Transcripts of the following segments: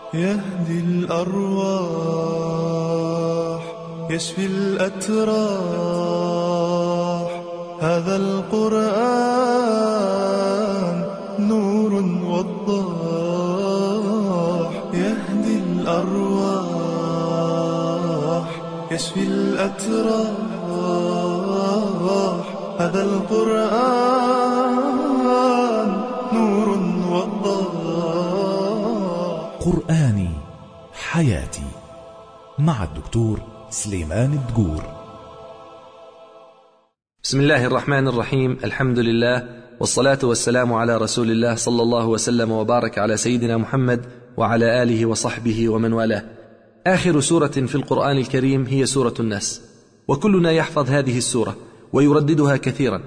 يهدي الأرواح يشفي الأتراح. هذا القرآن نور وضاح. يهدي الأرواح يشفي الأتراح. هذا القرآن نور وضاح. قرآني حياتي مع الدكتور سليمان الدقور. بسم الله الرحمن الرحيم. الحمد لله والصلاة والسلام على رسول الله صلى الله وسلم وبارك على سيدنا محمد وعلى آله وصحبه ومن والاه. آخر سورة في القرآن الكريم هي سورة الناس، وكلنا يحفظ هذه السورة ويرددها كثيرا،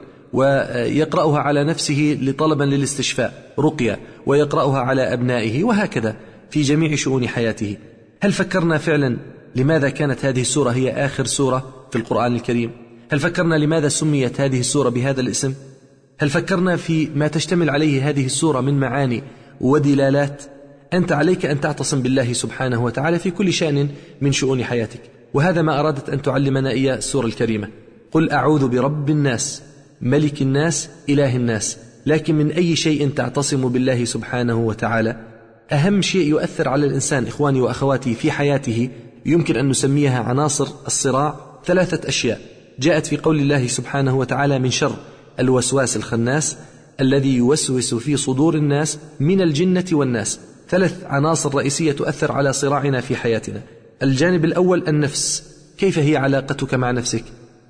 ويقرأها على نفسه لطلبا للاستشفاء رقية، ويقرأها على أبنائه، وهكذا في جميع شؤون حياته. هل فكرنا فعلا لماذا كانت هذه السورة هي آخر سورة في القرآن الكريم؟ هل فكرنا لماذا سميت هذه السورة بهذا الاسم؟ هل فكرنا في ما تشتمل عليه هذه السورة من معاني ودلالات؟ أنت عليك أن تعتصم بالله سبحانه وتعالى في كل شأن من شؤون حياتك، وهذا ما أرادت أن تعلمنا إياه السورة الكريمة. قل أعوذ برب الناس ملك الناس إله الناس. لكن من أي شيء تعتصم بالله سبحانه وتعالى؟ أهم شيء يؤثر على الإنسان إخواني وأخواتي في حياته يمكن أن نسميها عناصر الصراع، ثلاثة أشياء جاءت في قول الله سبحانه وتعالى: من شر الوسواس الخناس الذي يوسوس في صدور الناس من الجنة والناس. ثلاث عناصر رئيسية تؤثر على صراعنا في حياتنا. الجانب الأول النفس، كيف هي علاقتك مع نفسك؟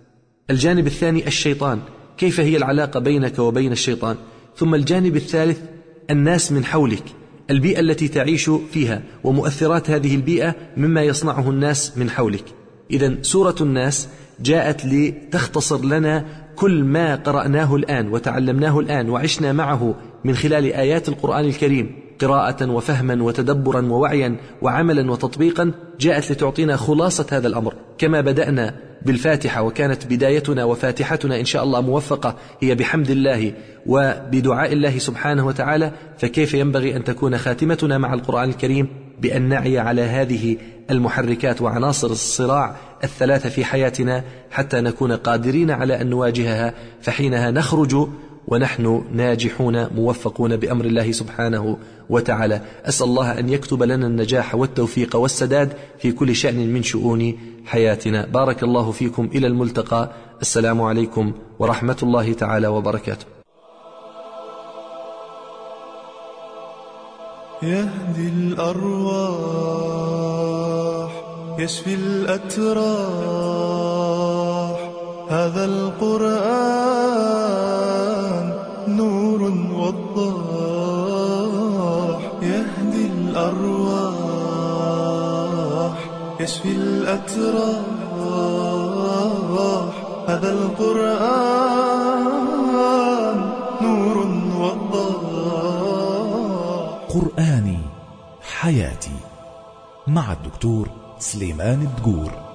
الجانب الثاني الشيطان، كيف هي العلاقة بينك وبين الشيطان؟ ثم الجانب الثالث الناس من حولك، البيئة التي تعيش فيها ومؤثرات هذه البيئة مما يصنعه الناس من حولك. إذن سورة الناس جاءت لتختصر لنا كل ما قرأناه الآن وتعلمناه الآن وعشنا معه من خلال آيات القرآن الكريم قراءة وفهما وتدبرا ووعيا وعملا وتطبيقا. جاءت لتعطينا خلاصة هذا الأمر. كما بدأنا بالفاتحة وكانت بدايتنا وفاتحتنا إن شاء الله موفقة هي بحمد الله وبدعاء الله سبحانه وتعالى، فكيف ينبغي أن تكون خاتمتنا مع القرآن الكريم بأن نعي على هذه المحركات وعناصر الصراع الثلاثة في حياتنا حتى نكون قادرين على أن نواجهها، فحينها نخرج ونحن ناجحون موفقون بأمر الله سبحانه وتعالى. أسأل الله أن يكتب لنا النجاح والتوفيق والسداد في كل شأن من شؤون حياتنا. بارك الله فيكم، إلى الملتقى. السلام عليكم ورحمة الله تعالى وبركاته. يهدي الأرواح يشفي الأتراح. هذا القرآن نور وضاح. يهدي الأرواح يشفي الأتراح. هذا القرآن نور وضاح. قرآني حياتي مع الدكتور سليمان الدقور.